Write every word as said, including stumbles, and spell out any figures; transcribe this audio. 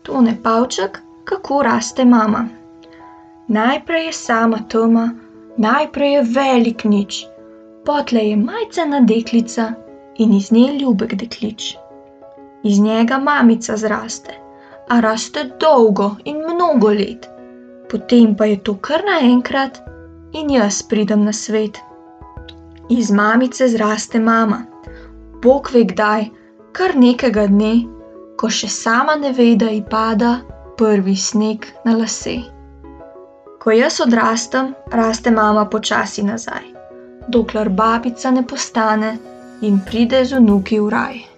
Tone Pavček, kako raste mama. Najprej je sama tema, najprej je velik nič, potle je majcena deklica in iz nje ljubek deklič. Iz njega mamica zraste, a raste dolgo in mnogo let. Potem pa je to kar naenkrat in jaz pridem na svet. Iz mamice zraste mama, Bog ve kdaj, kar nekega dne, ko še sama ne ve, da ji pada prvi sneg na lase. Ko jaz odrastem, raste mama počasi nazaj, dokler babica ne postane in pride z vnuki v raj.